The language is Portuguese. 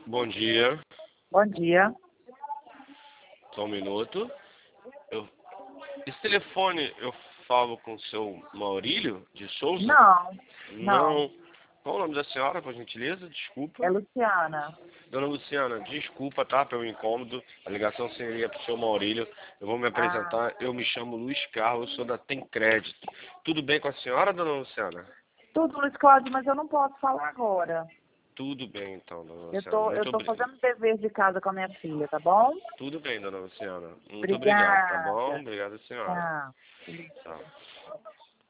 Bom dia. Bom dia. Só um minuto. Esse telefone eu falo com o seu Maurílio de Souza? Não. Qual o nome da senhora, por gentileza? Desculpa. É Luciana. Dona Luciana, desculpa, tá, pelo incômodo. A ligação seria para o seu Maurílio. Eu vou me apresentar. Eu me chamo Luiz Carlos, sou da Tem Crédito. Tudo bem com a senhora, dona Luciana? Tudo, Luiz Cláudio, mas eu não posso falar agora. Tudo bem, então, dona Eu Luciana. tô, Muito eu tô obrigado. fazendo dever de casa com a minha filha, tá bom? Tudo bem, dona Luciana. Muito obrigado, tá bom? Obrigada. Obrigado, senhora. Tchau. Tchau.